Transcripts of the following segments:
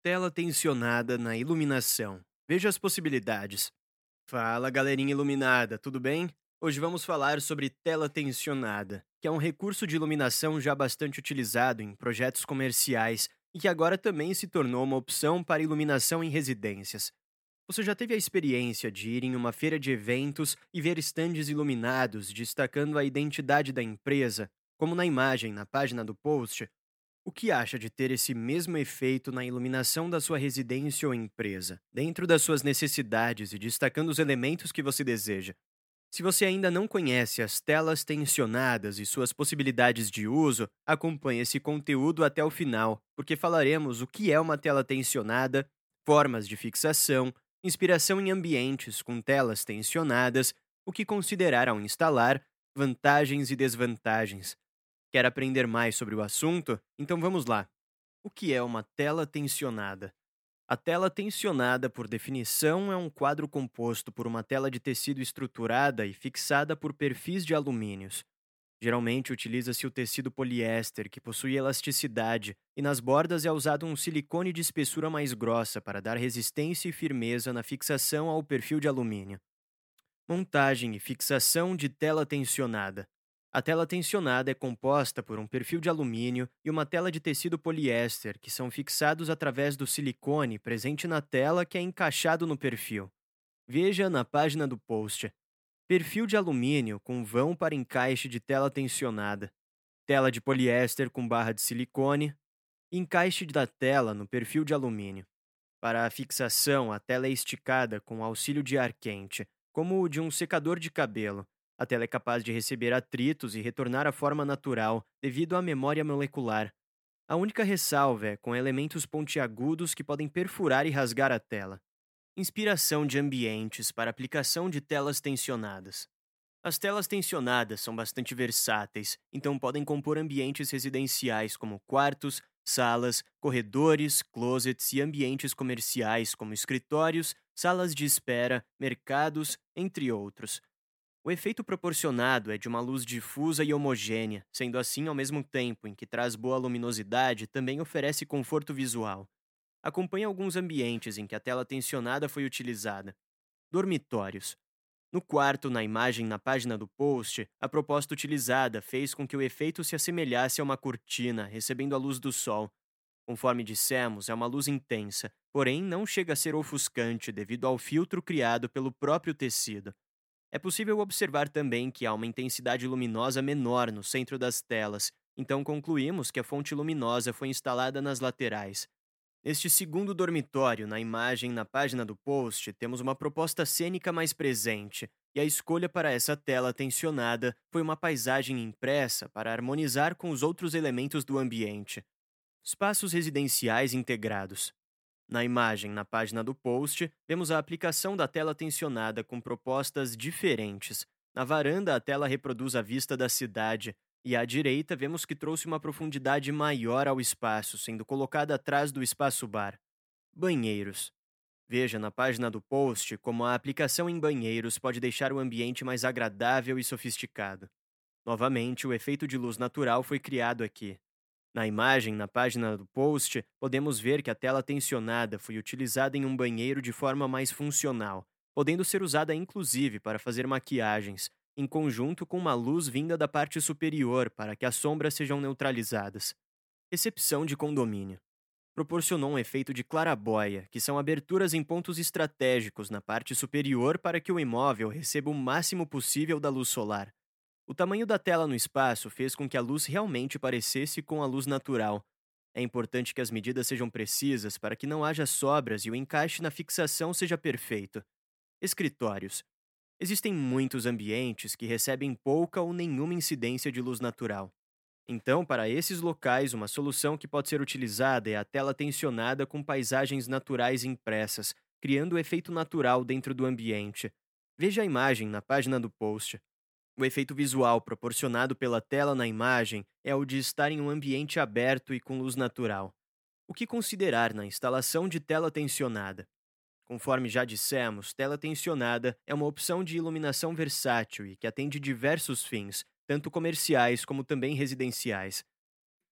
Tela tensionada na iluminação. Veja as possibilidades. Fala, galerinha iluminada, tudo bem? Hoje vamos falar sobre tela tensionada, que é um recurso de iluminação já bastante utilizado em projetos comerciais e que agora também se tornou uma opção para iluminação em residências. Você já teve a experiência de ir em uma feira de eventos e ver estandes iluminados destacando a identidade da empresa, como na imagem na página do post? O que acha de ter esse mesmo efeito na iluminação da sua residência ou empresa, dentro das suas necessidades e destacando os elementos que você deseja? Se você ainda não conhece as telas tensionadas e suas possibilidades de uso, acompanhe esse conteúdo até o final, porque falaremos o que é uma tela tensionada, formas de fixação, inspiração em ambientes com telas tensionadas, o que considerar ao instalar, vantagens e desvantagens. Quer aprender mais sobre o assunto? Então vamos lá. O que é uma tela tensionada? A tela tensionada, por definição, é um quadro composto por uma tela de tecido estruturada e fixada por perfis de alumínios. Geralmente utiliza-se o tecido poliéster, que possui elasticidade, e nas bordas é usado um silicone de espessura mais grossa para dar resistência e firmeza na fixação ao perfil de alumínio. Montagem e fixação de tela tensionada. A tela tensionada é composta por um perfil de alumínio e uma tela de tecido poliéster que são fixados através do silicone presente na tela que é encaixado no perfil. Veja na página do post. Perfil de alumínio com vão para encaixe de tela tensionada. Tela de poliéster com barra de silicone. Encaixe da tela no perfil de alumínio. Para a fixação, a tela é esticada com auxílio de ar quente, como o de um secador de cabelo. A tela é capaz de receber atritos e retornar à forma natural devido à memória molecular. A única ressalva é com elementos pontiagudos que podem perfurar e rasgar a tela. Inspiração de ambientes para aplicação de telas tensionadas. As telas tensionadas são bastante versáteis, então podem compor ambientes residenciais como quartos, salas, corredores, closets e ambientes comerciais como escritórios, salas de espera, mercados, entre outros. O efeito proporcionado é de uma luz difusa e homogênea, sendo assim, ao mesmo tempo em que traz boa luminosidade, também oferece conforto visual. Acompanhe alguns ambientes em que a tela tensionada foi utilizada. Dormitórios. No quarto, na imagem na página do post, a proposta utilizada fez com que o efeito se assemelhasse a uma cortina recebendo a luz do sol. Conforme dissemos, é uma luz intensa, porém não chega a ser ofuscante devido ao filtro criado pelo próprio tecido. É possível observar também que há uma intensidade luminosa menor no centro das telas, então concluímos que a fonte luminosa foi instalada nas laterais. Neste segundo dormitório, na imagem na página do post, temos uma proposta cênica mais presente, e a escolha para essa tela tensionada foi uma paisagem impressa para harmonizar com os outros elementos do ambiente. Espaços residenciais integrados. Na imagem na página do post, vemos a aplicação da tela tensionada com propostas diferentes. Na varanda, a tela reproduz a vista da cidade, e à direita vemos que trouxe uma profundidade maior ao espaço, sendo colocada atrás do espaço bar. Banheiros. Veja na página do post como a aplicação em banheiros pode deixar o ambiente mais agradável e sofisticado. Novamente, o efeito de luz natural foi criado aqui. Na imagem, na página do post, podemos ver que a tela tensionada foi utilizada em um banheiro de forma mais funcional, podendo ser usada inclusive para fazer maquiagens, em conjunto com uma luz vinda da parte superior para que as sombras sejam neutralizadas. Recepção de condomínio. Proporcionou um efeito de claraboia, que são aberturas em pontos estratégicos na parte superior para que o imóvel receba o máximo possível da luz solar. O tamanho da tela no espaço fez com que a luz realmente parecesse com a luz natural. É importante que as medidas sejam precisas para que não haja sobras e o encaixe na fixação seja perfeito. Escritórios. Existem muitos ambientes que recebem pouca ou nenhuma incidência de luz natural. Então, para esses locais, uma solução que pode ser utilizada é a tela tensionada com paisagens naturais impressas, criando o efeito natural dentro do ambiente. Veja a imagem na página do post. O efeito visual proporcionado pela tela na imagem é o de estar em um ambiente aberto e com luz natural. O que considerar na instalação de tela tensionada? Conforme já dissemos, tela tensionada é uma opção de iluminação versátil e que atende diversos fins, tanto comerciais como também residenciais.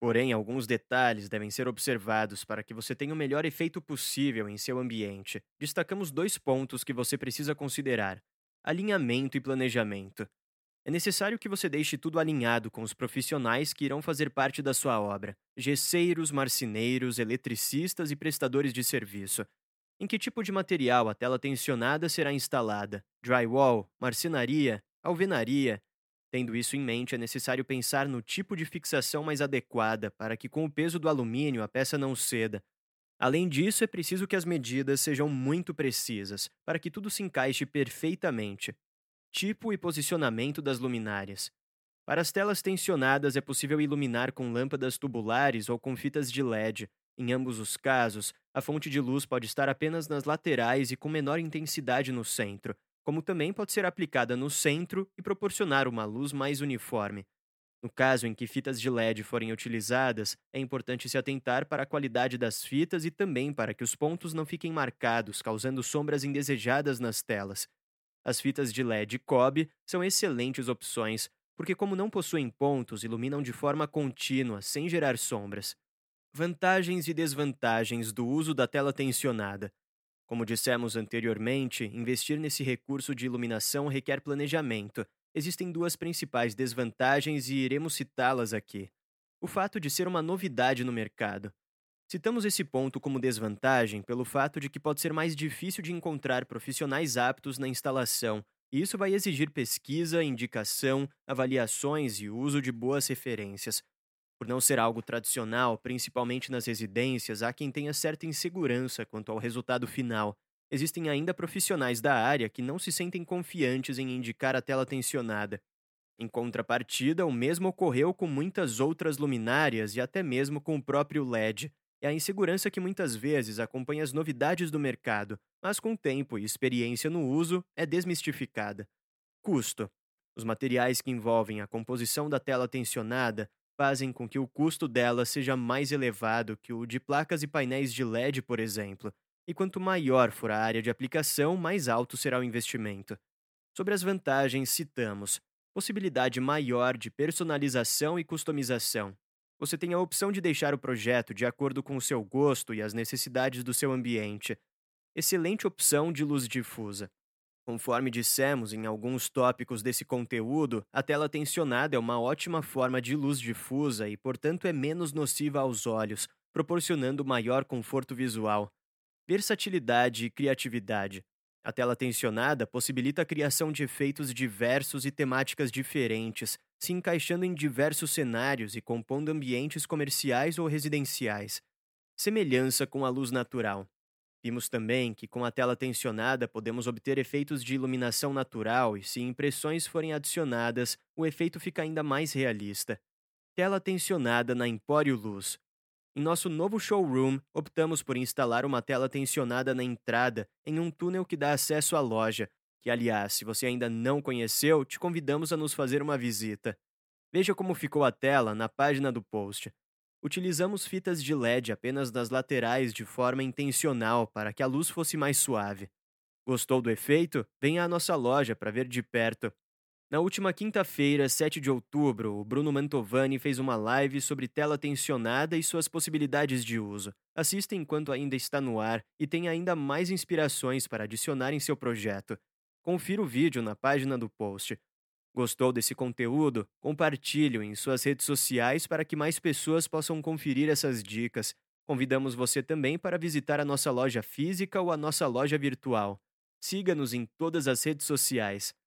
Porém, alguns detalhes devem ser observados para que você tenha o melhor efeito possível em seu ambiente. Destacamos dois pontos que você precisa considerar: alinhamento e planejamento. É necessário que você deixe tudo alinhado com os profissionais que irão fazer parte da sua obra: gesseiros, marceneiros, eletricistas e prestadores de serviço. Em que tipo de material a tela tensionada será instalada? Drywall, marcenaria, alvenaria? Tendo isso em mente, é necessário pensar no tipo de fixação mais adequada para que, com o peso do alumínio, a peça não ceda. Além disso, é preciso que as medidas sejam muito precisas para que tudo se encaixe perfeitamente. Tipo e posicionamento das luminárias. Para as telas tensionadas, é possível iluminar com lâmpadas tubulares ou com fitas de LED. Em ambos os casos, a fonte de luz pode estar apenas nas laterais e com menor intensidade no centro, como também pode ser aplicada no centro e proporcionar uma luz mais uniforme. No caso em que fitas de LED forem utilizadas, é importante se atentar para a qualidade das fitas e também para que os pontos não fiquem marcados, causando sombras indesejadas nas telas. As fitas de LED Cobb são excelentes opções, porque, como não possuem pontos, iluminam de forma contínua, sem gerar sombras. Vantagens e desvantagens do uso da tela tensionada. Como dissemos anteriormente, investir nesse recurso de iluminação requer planejamento. Existem duas principais desvantagens e iremos citá-las aqui. O fato de ser uma novidade no mercado. Citamos esse ponto como desvantagem pelo fato de que pode ser mais difícil de encontrar profissionais aptos na instalação, e isso vai exigir pesquisa, indicação, avaliações e uso de boas referências. Por não ser algo tradicional, principalmente nas residências, há quem tenha certa insegurança quanto ao resultado final. Existem ainda profissionais da área que não se sentem confiantes em indicar a tela tensionada. Em contrapartida, o mesmo ocorreu com muitas outras luminárias e até mesmo com o próprio LED. É a insegurança que muitas vezes acompanha as novidades do mercado, mas com tempo e experiência no uso é desmistificada. Custo. Os materiais que envolvem a composição da tela tensionada fazem com que o custo dela seja mais elevado que o de placas e painéis de LED, por exemplo. E quanto maior for a área de aplicação, mais alto será o investimento. Sobre as vantagens, citamos: possibilidade maior de personalização e customização. Você tem a opção de deixar o projeto de acordo com o seu gosto e as necessidades do seu ambiente. Excelente opção de luz difusa. Conforme dissemos em alguns tópicos desse conteúdo, a tela tensionada é uma ótima forma de luz difusa e, portanto, é menos nociva aos olhos, proporcionando maior conforto visual. Versatilidade e criatividade. A tela tensionada possibilita a criação de efeitos diversos e temáticas diferentes, se encaixando em diversos cenários e compondo ambientes comerciais ou residenciais. Semelhança com a luz natural. Vimos também que com a tela tensionada podemos obter efeitos de iluminação natural e, se impressões forem adicionadas, o efeito fica ainda mais realista. Tela tensionada na Empório Luz. Em nosso novo showroom, optamos por instalar uma tela tensionada na entrada em um túnel que dá acesso à loja, que, aliás, se você ainda não conheceu, te convidamos a nos fazer uma visita. Veja como ficou a tela na página do post. Utilizamos fitas de LED apenas nas laterais de forma intencional para que a luz fosse mais suave. Gostou do efeito? Venha à nossa loja para ver de perto. Na última quinta-feira, 7 de outubro, o Bruno Mantovani fez uma live sobre tela tensionada e suas possibilidades de uso. Assista enquanto ainda está no ar e tenha ainda mais inspirações para adicionar em seu projeto. Confira o vídeo na página do post. Gostou desse conteúdo? Compartilhe-o em suas redes sociais para que mais pessoas possam conferir essas dicas. Convidamos você também para visitar a nossa loja física ou a nossa loja virtual. Siga-nos em todas as redes sociais.